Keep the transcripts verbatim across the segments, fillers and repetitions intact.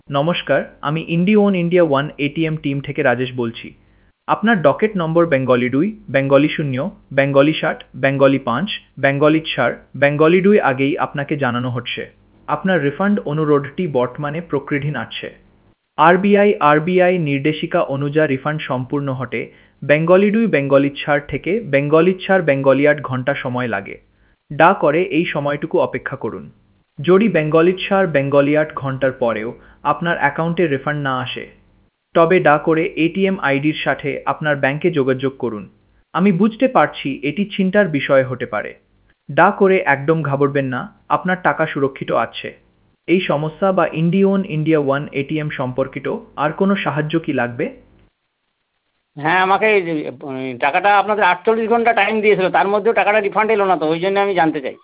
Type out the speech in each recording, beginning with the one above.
নমস্কার, আমি ইন্ডিওন ইন্ডিয়া ওয়ান এটিএম টিম থেকে রাজেশ বলছি। আপনার ডকেট নম্বর বেঙ্গলি দুই, বেঙ্গলি শূন্য, বেঙ্গলি ষাট, বেঙ্গলি পাঁচ, বেঙ্গলি চার, বেঙ্গলি দুই আগেই আপনাকে জানানো হচ্ছে আপনার রিফান্ড অনুরোধটি বর্তমানে প্রক্রিয়াধীন আছে। আরবিআই আরবিআই নির্দেশিকা অনুযায়ী রিফান্ড সম্পূর্ণ হতে বেঙ্গলি দুই বেঙ্গলি চার থেকে বেঙ্গলি চার বেঙ্গলি আট ঘন্টা সময় লাগে। দয়া করে এই সময়টুকু অপেক্ষা করুন। যদি বেঙ্গলি চার বেঙ্গলি আট ঘন্টার পরেও আপনার অ্যাকাউন্টে রিফান্ড না আসে, তবে দয়া করে এটিএম আইডির সাথে আপনার ব্যাংকে যোগাযোগ করুন। আমি বুঝতে পারছি এটি চিন্তার বিষয় হতে পারে। দয়া করে একদম ঘাবড়বেন না, আপনার টাকা সুরক্ষিত আছে। এই সমস্যা বা ইন্ডিওন ইন্ডিয়া ওয়ান এটিএম সম্পর্কিত আর কোনো সাহায্য কি লাগবে? হ্যাঁ, আমাকে এই যে, উম, টাকাটা আপনাদের আটচল্লিশ ঘন্টা টাইম দিয়েছিল, তার মধ্যেও টাকাটা রিফান্ড এলো না, তো ওই জন্য আমি জানতে চাই।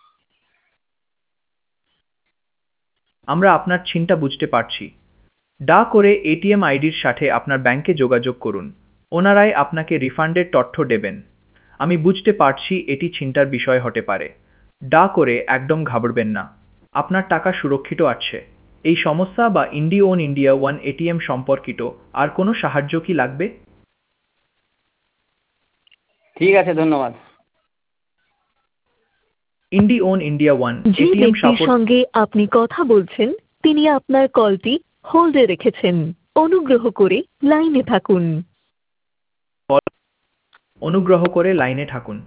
আমরা আপনার চিন্তা বুঝতে পারছি। দয়া করে এটিএম আইডির সাথে আপনার ব্যাংকে যোগাযোগ করুন। ওনারাই আপনাকে রিফান্ডের তথ্য দেবেন। আমি বুঝতে পারছি এটি চিন্তার বিষয় হতে পারে। দয়া করে একদম ঘাবড়বেন না, আপনার টাকা সুরক্ষিত আছে। এই সমস্যা বা ইন্ডিওন ইন্ডিয়া ওয়ান এটিএম সম্পর্কিত আর কোনো সাহায্য কি লাগবে? ঠিক আছে, ধন্যবাদ। ইন্ডিওন ইন্ডিয়া ওয়ান যে এটিএম ব্যক্তির সাপোর্ট সঙ্গে আপনি কথা বলছেন তিনি আপনার কলটি হোল্ডে রেখেছেন। অনুগ্রহ করে লাইনে থাকুন। অনুগ্রহ করে লাইনে থাকুন।